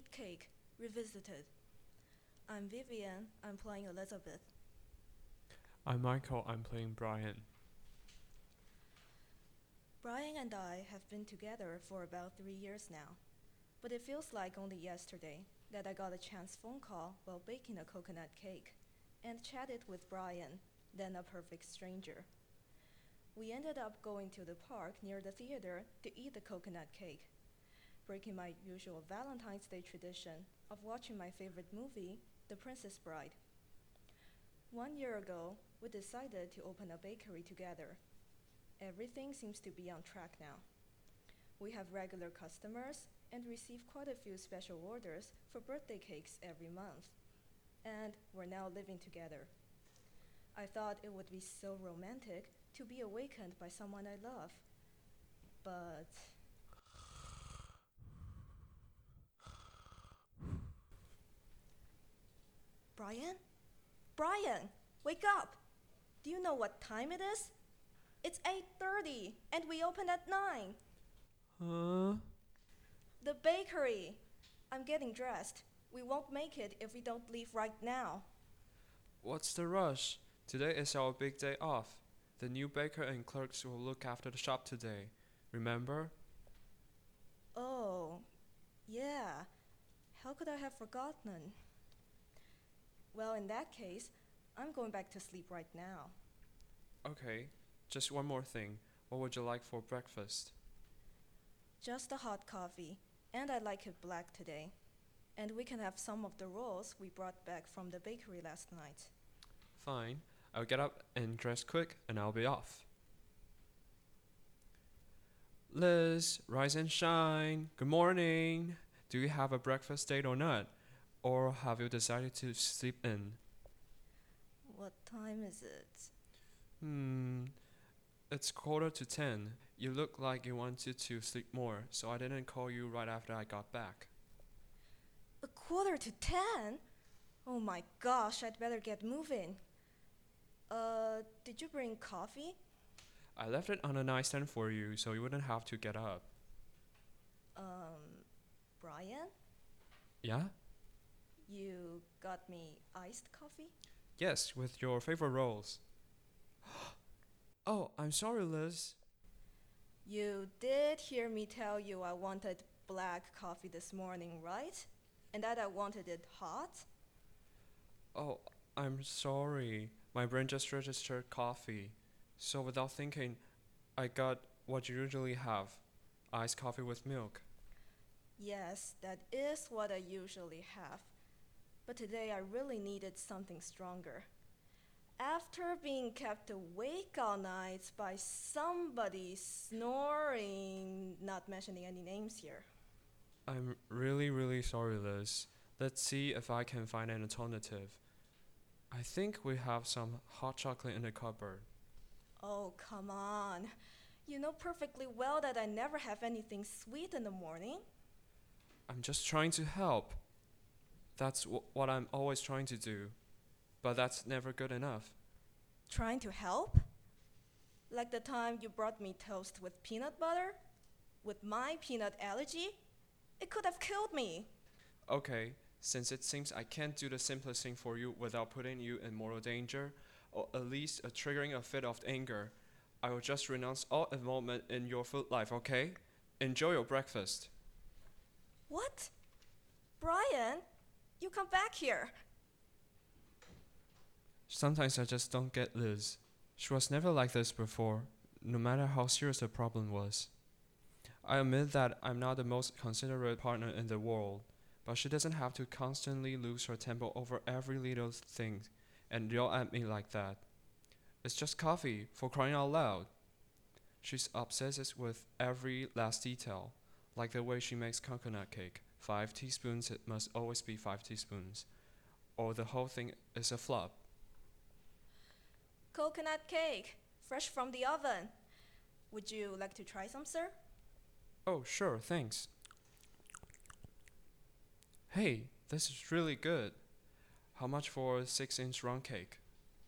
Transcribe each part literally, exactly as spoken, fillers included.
Eat Cake Revisited. I'm Vivian, I'm playing Elizabeth. I'm Michael, I'm playing Brian. Brian and I have been together for about three years now, but it feels like only yesterday that I got a chance phone call while baking a coconut cake and chatted with Brian, then a perfect stranger. We ended up going to the park near the theater to eat the coconut cake, breaking my usual Valentine's Day tradition of watching my favorite movie, The Princess Bride. One year ago, we decided to open a bakery together. Everything seems to be on track now. We have regular customers and receive quite a few special orders for birthday cakes every month. And we're now living together. I thought it would be so romantic to be awakened by someone I love. But Brian? Brian, wake up! Do you know what time it is? It's eight thirty and we open at nine. Huh? The bakery. I'm getting dressed. We won't make it if we don't leave right now. What's the rush? Today is our big day off. The new baker and clerks will look after the shop today. Remember? Oh, yeah. How could I have forgotten? Well, in that case, I'm going back to sleep right now. Okay, just one more thing. What would you like for breakfast? Just a hot coffee, and I like it black today. And we can have some of the rolls we brought back from the bakery last night. Fine. I'll get up and dress quick and I'll be off. Liz, rise and shine. Good morning. Do you have a breakfast date or not? Or have you decided to sleep in? What time is it? Hmm, it's quarter to ten. You look like you wanted to sleep more, so I didn't call you right after I got back. A quarter to ten? Oh my gosh, I'd better get moving. Uh, did you bring coffee? I left it on a nightstand for you, so you wouldn't have to get up. Um, Brian? Yeah? You got me iced coffee? Yes, with your favorite rolls. Oh, I'm sorry, Liz. You did hear me tell you I wanted black coffee this morning, right? And that I wanted it hot? Oh, I'm sorry. My brain just registered coffee. So without thinking, I got what you usually have, iced coffee with milk. Yes, that is what I usually have. But today I really needed something stronger. After being kept awake all night by somebody snoring, not mentioning any names here. I'm really, really sorry, Liz. Let's see if I can find an alternative. I think we have some hot chocolate in the cupboard. Oh, come on. You know perfectly well that I never have anything sweet in the morning. I'm just trying to help. That's w- what I'm always trying to do. But that's never good enough. Trying to help? Like the time you brought me toast with peanut butter? With my peanut allergy? It could have killed me. Okay, since it seems I can't do the simplest thing for you without putting you in mortal danger, or at least uh, triggering a fit of anger, I will just renounce all involvement in your food life, okay? Enjoy your breakfast. What? Brian, you come back here. Sometimes I just don't get Liz. She was never like this before, no matter how serious the problem was. I admit that I'm not the most considerate partner in the world, but she doesn't have to constantly lose her temper over every little thing and yell at me like that. It's just coffee, for crying out loud. She's obsessed with every last detail, like the way she makes coconut cake. Five teaspoons, it must always be five teaspoons, or the whole thing is a flop. Coconut cake, fresh from the oven. Would you like to try some, sir? Oh, sure, thanks. Hey, this is really good. How much for a six inch round cake?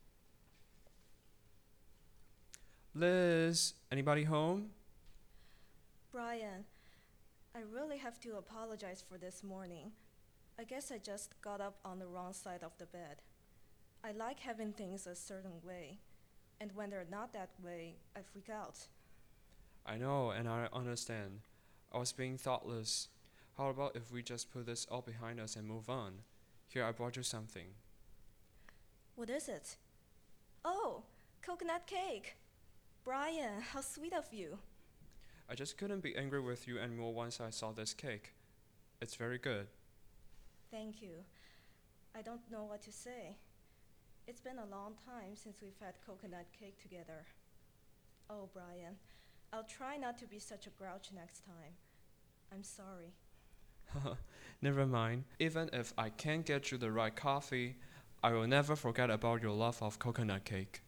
Liz, anybody home? Brian, I really have to apologize for this morning. I guess I just got up on the wrong side of the bed. I like having things a certain way, and when they're not that way, I freak out. I know, and I understand. I was being thoughtless. How about if we just put this all behind us and move on? Here, I brought you something. What is it? Oh, coconut cake! Brian, how sweet of you. I just couldn't be angry with you anymore once I saw this cake. It's very good. Thank you. I don't know what to say. It's been a long time since we've had coconut cake together. Oh, Brian, I'll try not to be such a grouch next time. I'm sorry. Never mind. Even if I can't get you the right coffee, I will never forget about your love of coconut cake.